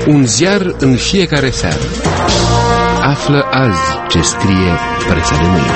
Un ziar în fiecare seară. Află azi ce scrie presa de mâine.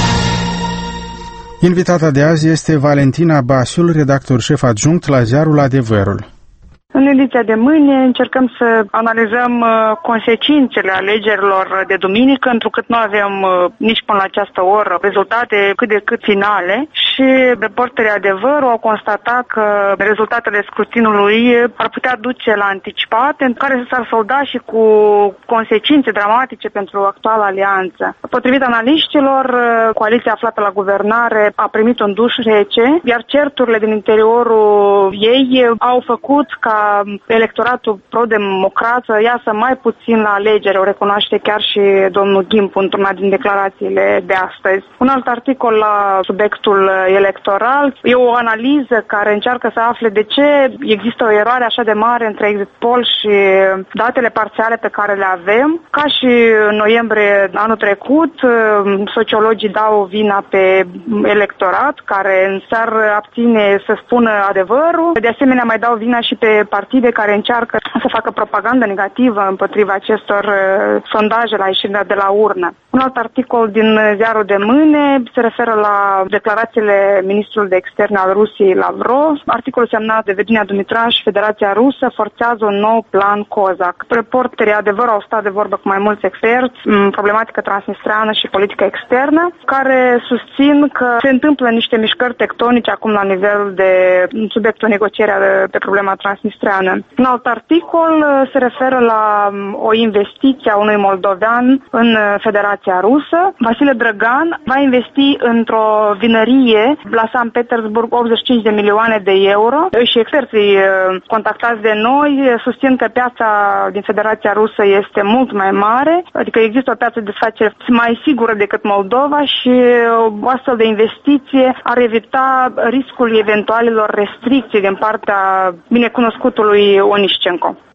Invitata de azi este Valentina Basiul, redactor șef adjunct la ziarul Adevărul. În ediția de mâine încercăm să analizăm consecințele alegerilor de duminică, întrucât nu avem nici până la această oră rezultate cât de cât finale și reporterii Adevărul au constatat că rezultatele scrutinului ar putea duce la anticipate, în care s-ar solda și cu consecințe dramatice pentru actuala alianță. Potrivit analiștilor, coaliția aflată la guvernare a primit un duș rece, iar certurile din interiorul ei au făcut ca electoratul pro-democrat să iasă mai puțin la alegere, o recunoaște chiar și domnul Gimpu într-una din declarațiile de astăzi. Un alt articol la subiectul electoral e o analiză care încearcă să afle de ce există o eroare așa de mare între exit poll și datele parțiale pe care le avem. Ca și în noiembrie anul trecut, sociologii dau vina pe electorat, care s-ar abține să spună adevărul. De asemenea, mai dau vina și pe partide care încearcă să facă propagandă negativă împotriva acestor sondaje la ieșirea de la urnă. Un alt articol din ziarul de mâine se referă la declarațiile ministrului de externe al Rusiei Lavrov. Articolul semnat de Virginia Dumitraș, Federația Rusă forțează un nou plan COSAC. Reporterii Adevărul au stat de vorbă cu mai mulți experți în problematică transnistreană și politică externă, care susțin că se întâmplă niște mișcări tectonice acum la nivelul de subiectul negocierea pe problema transnistreană. Un alt articol se referă la o investiție a unui moldovean în Federația Rusă. Vasile Drăgan va investi într-o vinărie la Sankt Petersburg 85 de milioane de euro și experții contactați de noi susțin că piața din Federația Rusă este mult mai mare, adică există o piață de desfacere mai sigură decât Moldova și o astfel de investiție ar evita riscul eventualelor restricții din partea binecunoscutului Onișcenko.